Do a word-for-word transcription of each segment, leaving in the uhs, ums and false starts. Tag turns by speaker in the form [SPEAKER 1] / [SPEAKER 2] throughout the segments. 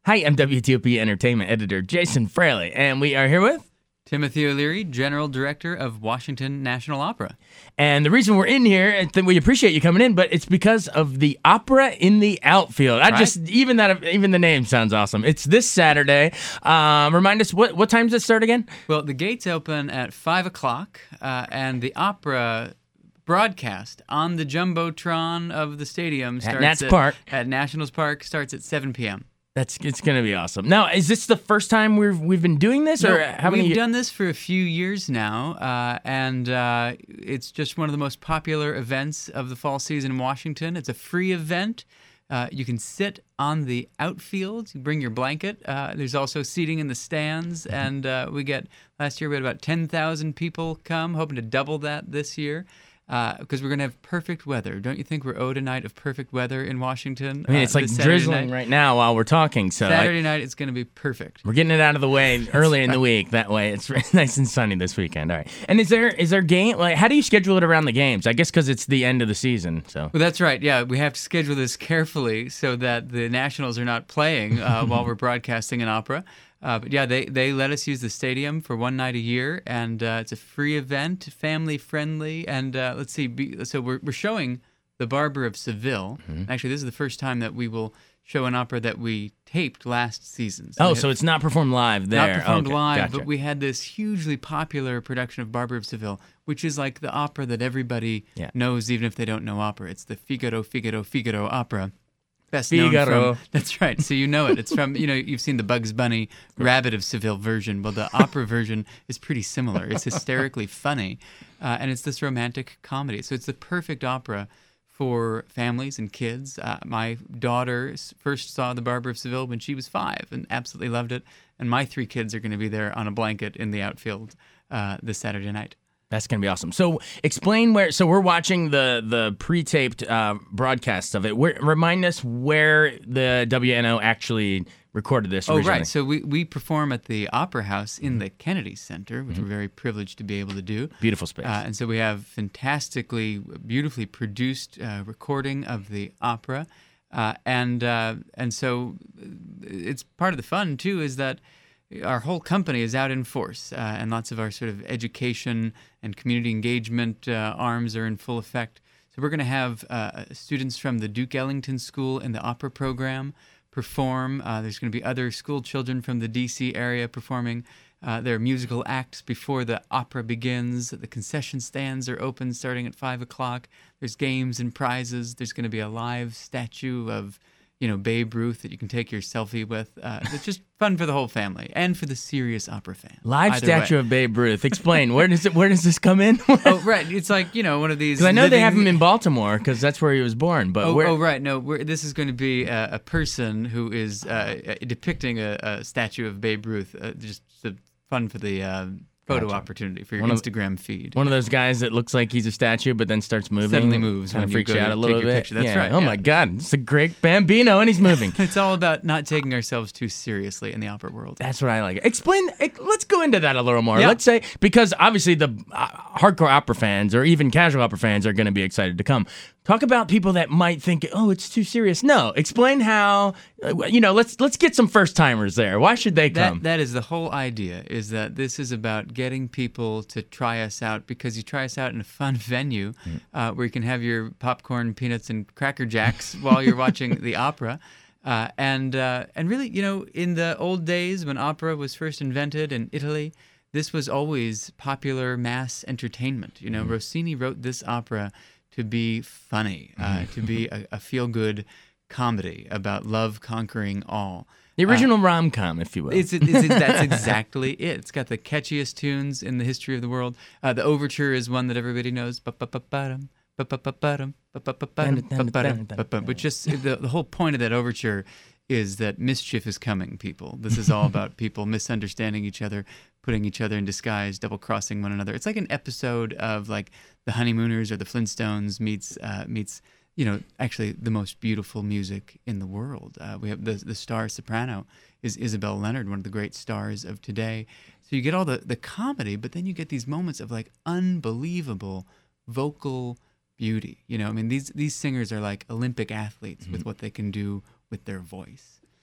[SPEAKER 1] Hi, I'm W T O P Entertainment Editor Jason Fraley, and we are here with...
[SPEAKER 2] Timothy O'Leary, General Director of Washington National Opera.
[SPEAKER 1] And the reason we're in here, and th- we appreciate you coming in, but it's because of the Opera in the Outfield. I
[SPEAKER 2] Right.
[SPEAKER 1] just, even that, even the name sounds awesome. It's this Saturday. Um, remind us, what, what time does it start again?
[SPEAKER 2] Well, the gates open at five o'clock, uh, and the opera broadcast on the Jumbotron of the stadium starts
[SPEAKER 1] Nats
[SPEAKER 2] at,
[SPEAKER 1] Park.
[SPEAKER 2] at Nationals Park starts at seven p.m.
[SPEAKER 1] That's It's going to be awesome. Now, is this the first time we've, we've been doing this?
[SPEAKER 2] No,
[SPEAKER 1] or how many
[SPEAKER 2] we've
[SPEAKER 1] ye-
[SPEAKER 2] done this for a few years now, uh, and uh, it's just one of the most popular events of the fall season in Washington. It's a free event. Uh, you can sit on the outfield. You bring your blanket. Uh, there's also seating in the stands, and uh, we get last year we had about ten thousand people come, hoping to double that this year. Because uh, we're going to have perfect weather. Don't you think we're owed a night of perfect weather in Washington?
[SPEAKER 1] I mean, it's
[SPEAKER 2] uh,
[SPEAKER 1] like
[SPEAKER 2] this Saturday
[SPEAKER 1] drizzling
[SPEAKER 2] night?
[SPEAKER 1] right now while we're talking. So
[SPEAKER 2] Saturday
[SPEAKER 1] I,
[SPEAKER 2] night, it's going to be perfect.
[SPEAKER 1] we're getting it out of the way early in the week. That way, it's nice and sunny this weekend. All right. And is there is there game? Like, how do you schedule it around the games? I guess because it's the end of the season. So.
[SPEAKER 2] Well, that's right. Yeah, we have to schedule this carefully so that the Nationals are not playing uh, while we're broadcasting an opera. Uh, but yeah, they, they let us use the stadium for one night a year, and uh, it's a free event, family friendly. And uh, let's see, be, so we're we're showing The Barber of Seville.
[SPEAKER 1] Mm-hmm.
[SPEAKER 2] Actually, this is the first time that we will show an opera that we taped last season. So
[SPEAKER 1] Oh,
[SPEAKER 2] we
[SPEAKER 1] so
[SPEAKER 2] had-
[SPEAKER 1] it's not performed live there.
[SPEAKER 2] Not performed
[SPEAKER 1] Okay,
[SPEAKER 2] live,
[SPEAKER 1] gotcha.
[SPEAKER 2] but we had this hugely popular production of Barber of Seville, which is like the opera that everybody
[SPEAKER 1] Yeah.
[SPEAKER 2] knows, even if they don't know opera. It's the Figaro, Figaro, Figaro opera. Best
[SPEAKER 1] Figaro.
[SPEAKER 2] known from, that's right. So you know it. It's from, you know, you've seen the Bugs Bunny Rabbit of Seville version. Well, the opera version is pretty similar. It's hysterically funny, uh, and it's this romantic comedy. So it's the perfect opera for families and kids. Uh, my daughter s- first saw The Barber of Seville when she was five and absolutely loved it. And my three kids are going to be there on a blanket in the outfield uh, this Saturday night.
[SPEAKER 1] That's gonna be awesome. So explain where. So we're watching the the pre-taped uh, broadcast of it. Where, remind us where the W N O actually recorded this
[SPEAKER 2] Oh,
[SPEAKER 1] originally.
[SPEAKER 2] right. So we, we perform at the Opera House in the Kennedy Center, which we're very privileged to be able to do.
[SPEAKER 1] Beautiful space.
[SPEAKER 2] Uh, and so we have fantastically, beautifully produced uh, recording of the opera. Uh, and uh, and so it's part of the fun, too, is that our whole company is out in force, uh, and lots of our sort of education and community engagement uh, arms are in full effect. So we're going to have uh, students from the Duke Ellington School in the opera program perform. Uh, there's going to be other school children from the D C area performing uh, their musical acts before the opera begins. The concession stands are open starting at five o'clock. There's games and prizes. There's going to be a live statue of you know, Babe Ruth that you can take your selfie with. Uh, it's just fun for the whole family and for the serious opera fan.
[SPEAKER 1] Live
[SPEAKER 2] Either
[SPEAKER 1] statue
[SPEAKER 2] way.
[SPEAKER 1] of Babe Ruth. Explain where does it? Where does this come in?
[SPEAKER 2] Oh, right. It's like, you know, one of these.
[SPEAKER 1] Because I know they have
[SPEAKER 2] living-
[SPEAKER 1] him in Baltimore because that's where he was born. But
[SPEAKER 2] Oh,
[SPEAKER 1] where?
[SPEAKER 2] oh, right. No, we're, this is going to be a, a person who is uh, depicting a, a statue of Babe Ruth. Uh, just uh, fun for the uh, photo
[SPEAKER 1] Gotcha.
[SPEAKER 2] opportunity for your
[SPEAKER 1] One of-
[SPEAKER 2] Instagram feed.
[SPEAKER 1] One of those guys that looks like he's a statue, but then starts moving.
[SPEAKER 2] Suddenly moves
[SPEAKER 1] Kind
[SPEAKER 2] when
[SPEAKER 1] of
[SPEAKER 2] you
[SPEAKER 1] freaks
[SPEAKER 2] go
[SPEAKER 1] you out
[SPEAKER 2] to
[SPEAKER 1] a
[SPEAKER 2] take
[SPEAKER 1] little
[SPEAKER 2] your
[SPEAKER 1] bit.
[SPEAKER 2] picture. That's
[SPEAKER 1] Yeah.
[SPEAKER 2] right,
[SPEAKER 1] Oh
[SPEAKER 2] yeah.
[SPEAKER 1] my God, it's a great Bambino, and he's moving.
[SPEAKER 2] It's all about not taking ourselves too seriously in the opera world.
[SPEAKER 1] That's what I like. Explain. ex- Let's go into that a little more.
[SPEAKER 2] Yeah.
[SPEAKER 1] Let's say because obviously the uh, hardcore opera fans or even casual opera fans are going to be excited to come. Talk about people that might think, oh, it's too serious. No, explain how. Uh, you know, let's let's get some first timers there. Why should they come?
[SPEAKER 2] That that is the whole idea. Is that this is about getting people to try us out because you try us out in a fun venue uh, where you can have your popcorn, peanuts, and cracker jacks while you're watching the opera. Uh, and uh, and really, you know, in the old days when opera was first invented in Italy, this was always popular mass entertainment. You know, Rossini wrote this opera to be funny, uh, to be a, a feel-good comedy about love conquering all.
[SPEAKER 1] the original rom com, if you will.
[SPEAKER 2] It's, it's, it's that's exactly it. It's got the catchiest tunes in the history of the world. Uh, the overture is one that everybody knows. Ba-ba-ba-ba-dum, ba-ba-ba-ba-dum, ba-ba-ba-ba-dum, ba-ba-dum, ba-ba. But just the, the whole point of that overture is that mischief is coming, people. This is all about people misunderstanding each other, putting each other in disguise, double-crossing one another. It's like an episode of like The Honeymooners or The Flintstones meets uh, meets you know, actually the most beautiful music in the world. Uh, we have the the star soprano is Isabel Leonard, one of the great stars of today. So you get all the, the comedy, but then you get these moments of like unbelievable vocal beauty. You know, I mean, these these singers are like Olympic athletes mm-hmm. with what they can do with their voice.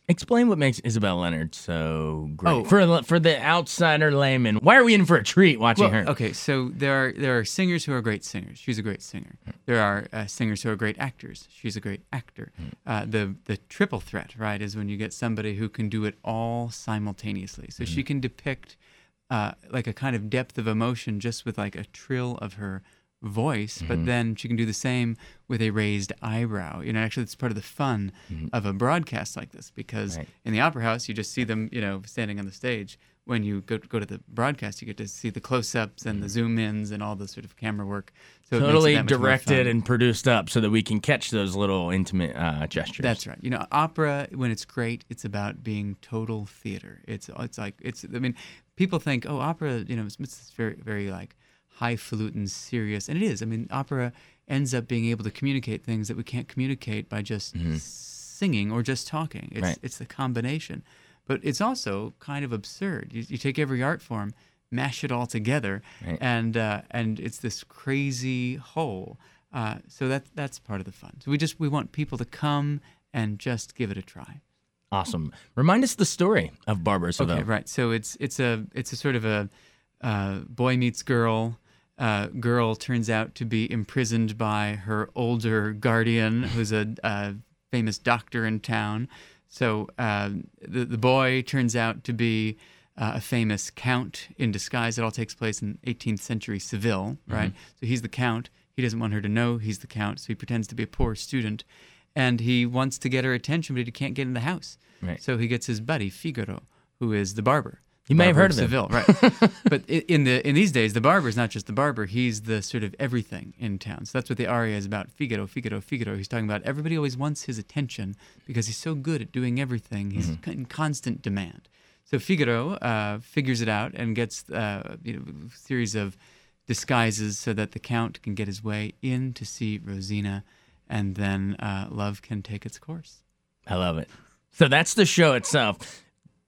[SPEAKER 1] Explain what makes Isabel Leonard so great
[SPEAKER 2] Oh.
[SPEAKER 1] for for the outsider layman. Why are we in for a treat watching
[SPEAKER 2] Well,
[SPEAKER 1] her?
[SPEAKER 2] okay, so there are there are singers who are great singers. She's a great singer. There are uh, singers who are great actors. She's a great actor. Uh, the the triple threat, right, is when you get somebody who can do it all simultaneously. So she can depict uh, like a kind of depth of emotion just with like a trill of her voice, but then she can do the same with a raised eyebrow. You know, actually, it's part of the fun of a broadcast like this, because
[SPEAKER 1] Right.
[SPEAKER 2] in the opera house, you just see them, you know, standing on the stage. When you go go to the broadcast, you get to see the close-ups and the zoom-ins and all the sort of camera work. So it makes it
[SPEAKER 1] Totally
[SPEAKER 2] that much more
[SPEAKER 1] directed
[SPEAKER 2] fun.
[SPEAKER 1] and produced up so that we can catch those little intimate uh, gestures.
[SPEAKER 2] That's right. You know, opera, when it's great, it's about being total theater. It's it's like it's. I mean, people think, oh, opera, you know, it's, it's very very like highfalutin, serious, and it is. I mean, opera ends up being able to communicate things that we can't communicate by just singing or just talking. It's
[SPEAKER 1] Right.
[SPEAKER 2] it's the combination, but it's also kind of absurd. You, you take every art form, mash it all together,
[SPEAKER 1] Right.
[SPEAKER 2] and uh, and it's this crazy whole. Uh, so that that's part of the fun. So we just we want people to come and just give it a try.
[SPEAKER 1] Awesome. Remind us the story of Barbara Seville.
[SPEAKER 2] Okay, right. So it's it's a it's a sort of a uh, boy meets girl. Uh, girl turns out to be imprisoned by her older guardian, who's a, uh famous doctor in town. So uh, the the boy turns out to be uh, a famous count in disguise. It all takes place in eighteenth century Seville, right? So he's the count. He doesn't want her to know he's the count, so he pretends to be a poor student, and he wants to get her attention, but he can't get in the house.
[SPEAKER 1] Right.
[SPEAKER 2] So he gets his buddy Figaro, who is the barber.
[SPEAKER 1] You may have
[SPEAKER 2] Barber
[SPEAKER 1] heard of him.
[SPEAKER 2] Seville, right? But i- in the in these days, the barber is not just the barber; he's the sort of everything in town. So that's what the aria is about: Figaro, Figaro, Figaro. He's talking about everybody always wants his attention because he's so good at doing everything. He's
[SPEAKER 1] Mm-hmm.
[SPEAKER 2] in constant demand. So Figaro uh, figures it out and gets uh, you know, a series of disguises so that the count can get his way in to see Rosina, and then uh, love can take its course.
[SPEAKER 1] I love it. So that's the show itself.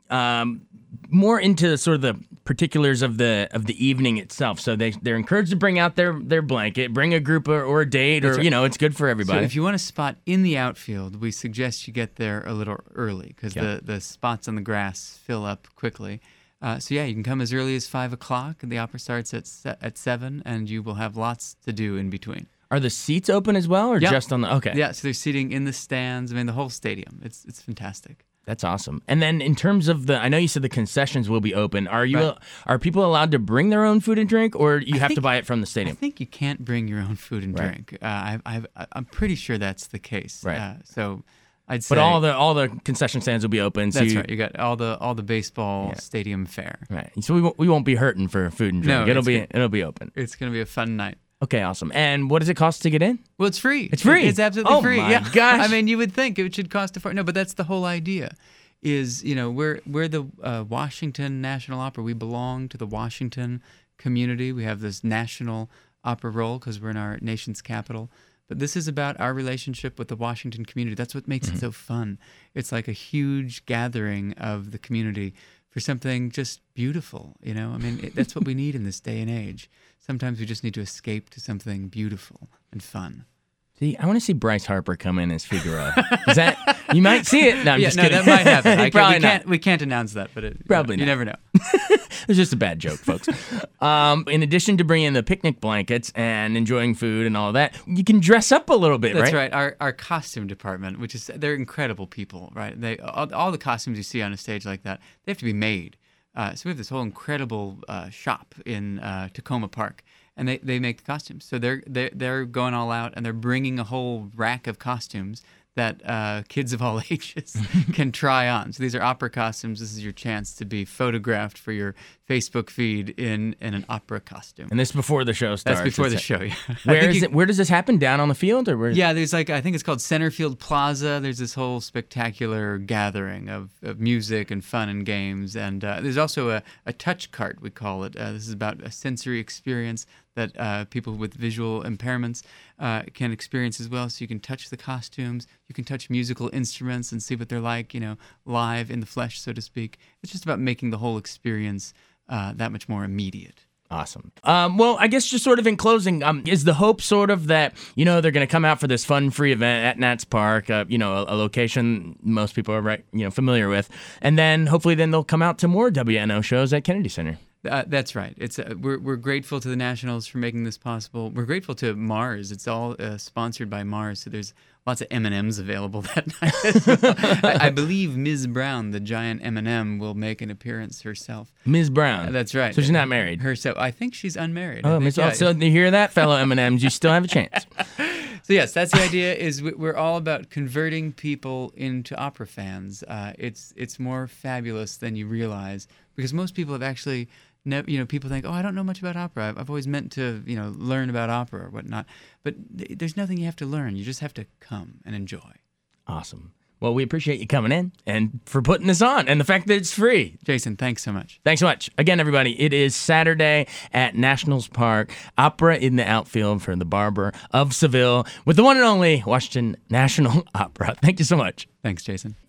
[SPEAKER 1] Um, more into sort of the particulars of the of the evening itself. So they they're encouraged to bring out their their blanket, bring a group or, or a date, or
[SPEAKER 2] That's right.
[SPEAKER 1] you know, it's good for everybody.
[SPEAKER 2] So if you want a spot in the outfield, we suggest you get there a little early because
[SPEAKER 1] Yeah.
[SPEAKER 2] the, the spots on the grass fill up quickly. Uh, so yeah, you can come as early as five o'clock, and the opera starts at se- at seven, and you will have lots to do in between.
[SPEAKER 1] Are the seats open as well, or
[SPEAKER 2] Yeah.
[SPEAKER 1] just on the? Okay,
[SPEAKER 2] Yeah, so they're seating in the stands. I mean, the whole stadium. It's it's fantastic.
[SPEAKER 1] that's awesome. And then in terms of the, I know you said the concessions will be open. Are you
[SPEAKER 2] Right.
[SPEAKER 1] are people allowed to bring their own food and drink, or you
[SPEAKER 2] I
[SPEAKER 1] have to
[SPEAKER 2] think-
[SPEAKER 1] buy it from the
[SPEAKER 2] I
[SPEAKER 1] stadium?
[SPEAKER 2] think you can't bring your own food and
[SPEAKER 1] Right.
[SPEAKER 2] drink. Uh, I, I, I'm pretty sure that's the case.
[SPEAKER 1] Right.
[SPEAKER 2] Uh, so I'd say.
[SPEAKER 1] But all the all the concession stands will be open. So
[SPEAKER 2] That's
[SPEAKER 1] you,
[SPEAKER 2] right. You got all the all the baseball
[SPEAKER 1] Yeah.
[SPEAKER 2] stadium fare.
[SPEAKER 1] Right. So we won't, we won't be hurting for food and drink.
[SPEAKER 2] No,
[SPEAKER 1] it'll
[SPEAKER 2] it's
[SPEAKER 1] be
[SPEAKER 2] good.
[SPEAKER 1] it'll be open.
[SPEAKER 2] It's gonna be a fun night.
[SPEAKER 1] Okay, awesome. And what does it cost to get in?
[SPEAKER 2] Well, it's free.
[SPEAKER 1] It's free?
[SPEAKER 2] It's absolutely
[SPEAKER 1] Oh
[SPEAKER 2] free.
[SPEAKER 1] my
[SPEAKER 2] yeah.
[SPEAKER 1] gosh.
[SPEAKER 2] I mean, you would think it should cost a fortune. No, but that's the whole idea. Is you know we're we're the uh, Washington National Opera. We belong to the Washington community. We have this national opera role because we're in our nation's capital. But this is about our relationship with the Washington community. That's what makes it so fun. It's like a huge gathering of the community for something just beautiful. You know, I mean, it, that's what we need in this day and age. Sometimes we just need to escape to something beautiful and fun.
[SPEAKER 1] See, I want to see Bryce Harper come in as Figaro. Is that you might see it? No, I'm
[SPEAKER 2] yeah,
[SPEAKER 1] just
[SPEAKER 2] no,
[SPEAKER 1] kidding.
[SPEAKER 2] that might happen. I
[SPEAKER 1] Probably
[SPEAKER 2] can't, we,
[SPEAKER 1] not.
[SPEAKER 2] can't, we can't announce that, but it,
[SPEAKER 1] Probably
[SPEAKER 2] you, know, you
[SPEAKER 1] not.
[SPEAKER 2] never know.
[SPEAKER 1] It was just a bad joke, folks. um, in addition to bringing the picnic blankets and enjoying food and all that, you can dress up a little bit,
[SPEAKER 2] That's
[SPEAKER 1] right?
[SPEAKER 2] right. Our our costume department, which is they're incredible people, right? They all, all the costumes you see on a stage like that, they have to be made. Uh, so we have this whole incredible uh, shop in uh, Tacoma Park, and they, they make the costumes. So they're they're they're going all out, and they're bringing a whole rack of costumes that uh, kids of all ages can try on. So these are opera costumes. This is your chance to be photographed for your Facebook feed in, in an opera costume.
[SPEAKER 1] And this before the show starts.
[SPEAKER 2] That's before the
[SPEAKER 1] It's-
[SPEAKER 2] show. Yeah. I
[SPEAKER 1] Where
[SPEAKER 2] think
[SPEAKER 1] is
[SPEAKER 2] you-
[SPEAKER 1] it? Where does this happen? Down on the field, or where?
[SPEAKER 2] Yeah, there's like I think it's called Centerfield Plaza. There's this whole spectacular gathering of, of music and fun and games, and uh, there's also a, a touch cart, we call it. Uh, this is about a sensory experience that uh, people with visual impairments uh, can experience as well. So you can touch the costumes, you can touch musical instruments and see what they're like, you know, live in the flesh, so to speak. It's just about making the whole experience uh, that much more immediate.
[SPEAKER 1] Awesome. Um, well, I guess just sort of in closing, um, is the hope sort of that, you know, they're going to come out for this fun free event at Nats Park, uh, you know, a, a location most people are right, you know, familiar with, and then hopefully then they'll come out to more W N O shows at Kennedy Center.
[SPEAKER 2] Uh, that's right. It's uh, we're we're grateful to the Nationals for making this possible. We're grateful to Mars. It's all uh, sponsored by Mars, so there's lots of M and M's available that night. I, I believe Miz Brown, the giant M and M, will make an appearance herself.
[SPEAKER 1] Miz Brown.
[SPEAKER 2] Uh, that's right.
[SPEAKER 1] So she's not married.
[SPEAKER 2] Herself. I think she's unmarried.
[SPEAKER 1] Oh,
[SPEAKER 2] think,
[SPEAKER 1] Miz
[SPEAKER 2] yeah.
[SPEAKER 1] So you hear that, fellow M and M's? You still have a chance.
[SPEAKER 2] So yes, that's the idea. Is we- we're all about converting people into opera fans. Uh, it's it's more fabulous than you realize because most people have actually. Never, you know, people think, oh, I don't know much about opera. I've, I've always meant to, you know, learn about opera or whatnot. But th- there's nothing you have to learn. You just have to come and enjoy.
[SPEAKER 1] Awesome. Well, we appreciate you coming in and for putting this on and the fact that it's free.
[SPEAKER 2] Jason, thanks so much.
[SPEAKER 1] Thanks so much. Again, everybody, it is Saturday at Nationals Park, Opera in the Outfield for the Barber of Seville with the one and only Washington National Opera. Thank you so much.
[SPEAKER 2] Thanks, Jason.